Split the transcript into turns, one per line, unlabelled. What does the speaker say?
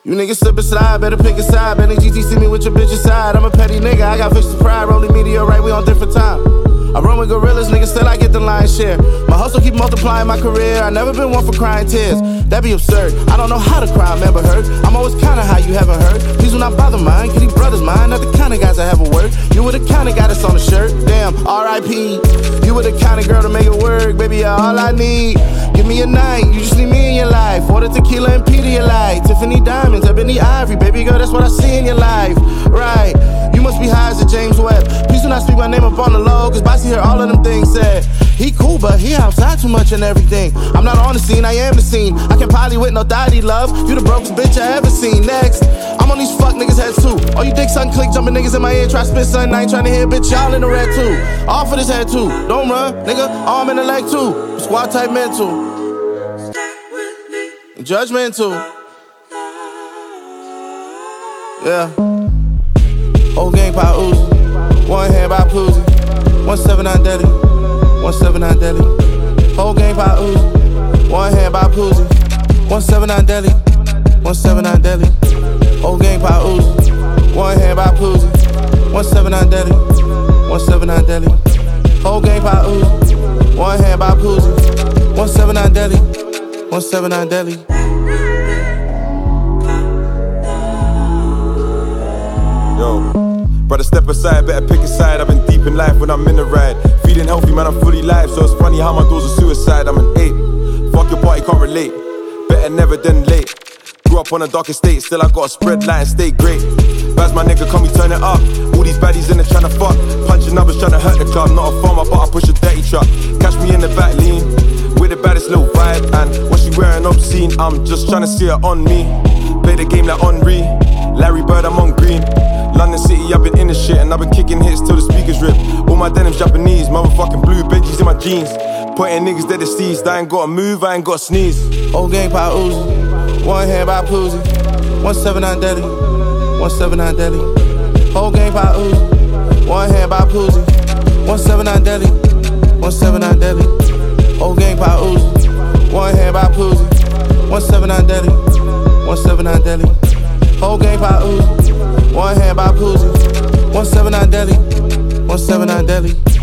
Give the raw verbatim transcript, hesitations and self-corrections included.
You niggas slip and slide, better pick a side. Benny G T see me with your bitch aside. I'm a petty nigga, I got fish to pride. Rolling meteorite, we on different time. I run with gorillas, niggas, still I get the lion's share. My hustle keep multiplying my career. I never been one for crying tears. That be absurd. I don't know how to cry, I never heard. I'm always kinda high, you haven't heard. Please do not bother mine, get these brothers mine. Not the kind of guys I have a word. You were the kind of guy that's on the shirt. Damn, R I P You were the kind of girl to make it work. Baby, you're all I need. Give me a night, you just need me in your life. Order tequila and Pedialyte. Tiffany diamonds, Ebony Ivory. Baby girl, that's what I see in your life. Right, you must be high as a James Webb. Please do not speak my name up on the low, cause Bossy heard all of them things said. He cool, but he outside too much and everything. I'm not on the scene, I am the scene. I can poly with no thotty love. You the brokest bitch I ever seen. Next, I'm on these fuck niggas' heads too. All you dick sucking click jumping niggas in my ear. Try to spit something, I ain't trying to hear bitch, y'all in the red too. All for this head too. Don't run, nigga, arm in the leg too. Squad type mental. Judgmental. Yeah. Whole gang by Uzi. One hand by Poozy. one seventy-nine Deli. one seventy-nine Deli. Whole gang by Uzi. One hand by Poozy. one seventy-nine Deli. one seventy-nine Deli. Whole gang by Uzi. One hand by Poozy. one seventy-nine Deli. one seventy-nine Deli. Whole gang by Uzi. One hand by Poozy. one seventy-nine Deli. one seventy-nine Deli.
Yo, brother, step aside, better pick a side. I've been deep in life when I'm in the ride. Feeling healthy, man, I'm fully live. So it's funny how my doors are suicide. I'm an eight. Fuck your party, can't relate. Better never than late. Grew up on a dark estate, still I gotta spread light and stay great. Baz my nigga, come we turn it up. All these baddies in there tryna fuck. Punching numbers tryna hurt the club. Not a farmer, but I push a dirty truck. Catch me in the back lean with the baddest little vibe. And what she wearing obscene, I'm just tryna see her on me. Play the game like Henri. Larry Bird, I'm on green. London City, I've been in the shit and I've been kicking hits till the speakers rip. All my denim's Japanese, motherfucking blue Benjis in my jeans. Pointing niggas dead deceased, I ain't gotta move, I ain't gotta sneeze.
Whole gang by Uzi, one hand by Poozy. one seventy-nine Deli, one seventy-nine Deli. Whole gang by Uzi, one hand by Poozy. one seventy-nine Deli, one seventy-nine Deli. Whole gang by Uzi, one hand by Poozy. one seventy-nine Deli, one seventy-nine Deli. Whole gang by Uzi. One hand by Poozy. one seventy-nine Deli. one seventy-nine Deli.